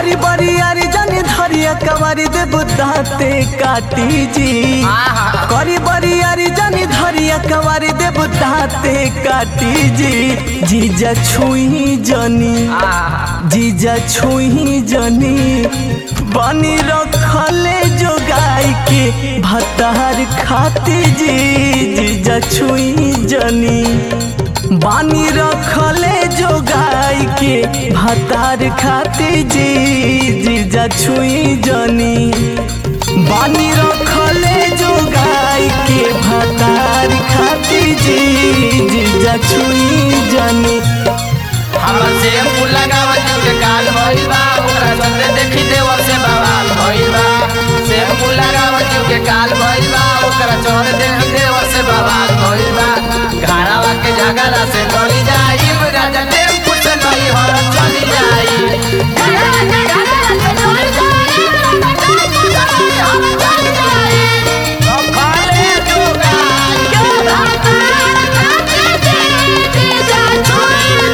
करी बरियारी जानी धरिया कवारी दे बुदाते काटी जी करी बरियारी जानी धरिया कवारी दे बुदाते काटी जी जीजा छुई जनी जीजा छुई जनी बनी रखले जो गाय के भतार खाती जी जीजा छुई जनी बानी रखले जो गाय के भतार खाती जी जीजा छुई जनी बानी रखले जो गाय के भतार खाती जी जीजा छुई जनी हमसे फूल लगावत के काल भइल बा ओकरा संगे देखी देवर से बवाल भइल बा से फूल लगावत के काल भइल बा ओकरा चोर देखी देवर से बवाल भइल बा घरावा के झगड़ा से गली जाई राजा टेम्पू से नहीं हो चली जाई घरावा के झगड़ा से गली जाई राजा टेम्पू से नहीं हो चली जाई तो खाले जो गाय के भतार खाती जी जीजा छुई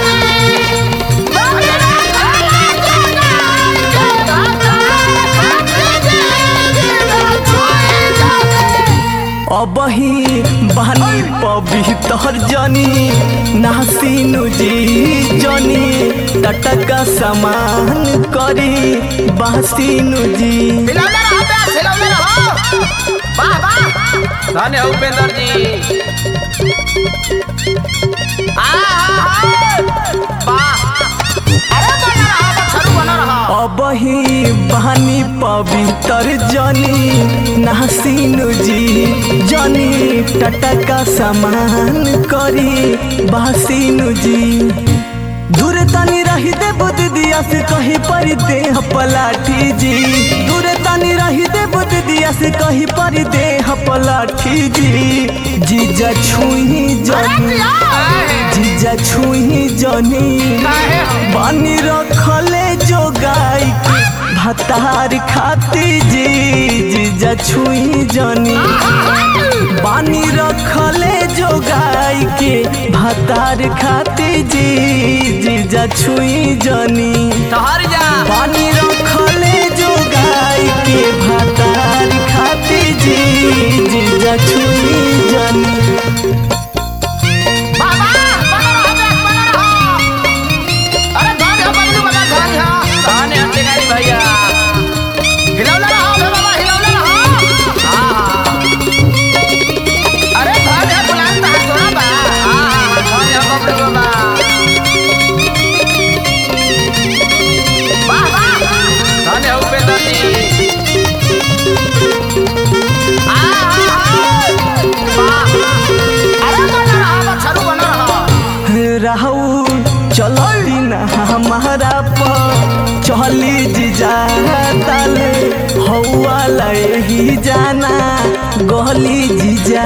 अबही बहनी पवित्र जनी नासिनु जी जनी टटका समान करी बासिनु जी धन्य उपेंद्र जी अबही बहनी पवित्र जनी नासिनु जी जनी टटका समान करी बासिनु जी दूर तनी रही दे बुद दिया से कहीं पर दे पलाठी जी दूर तनी रही दे बुद दिया से कहीं पर दे पलाठी जी जीजा छुई जनी जीजा छुई जनी बानी रखले जो गाय के भतार खाती जी जीजा छुई जनी बानी रखले जो गाय के भतार खाती जी जीजा छुई जनी बानी रखले जो गाय के भतार खाती जी जीजा छुई जनी भैया हिलौला रहो बाबा हिलौला रहो अरे भाग बुलान ता छोरा बा धन्य बबलू बाबा वाह धन्य उपेंद्र जी अरे बना रहा छरू बना रहा रहू चलती ना हमारा चली जीजा तल हौआ लही जाना गली जीजा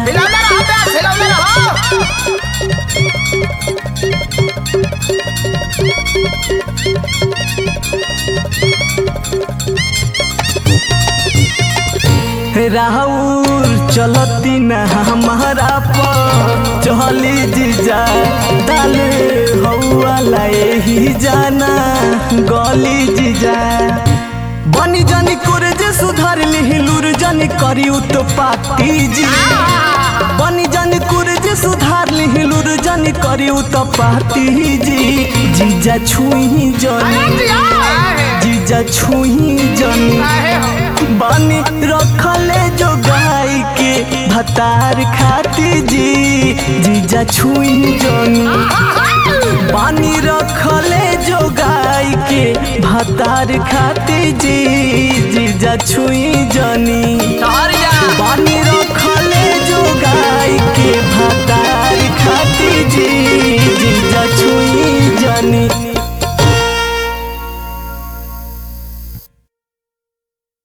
राहुल चलती न हमारा चली जीजा दल हौआ लही जाना गली जीजा बनी जानी कुर जे सुधार लिहिलुर जानी करी तो पाती जी बनी जानी कुर जे सुधार लिहिलुर जानी करी तो पाती जी जीजा छुई जनी जीजा छुई जनी बनी रखले जो गाय के भतार खाती जी जीजा छुई जनी बनी रखले जो गाय के भतार खाती जी जीजा छुई जनी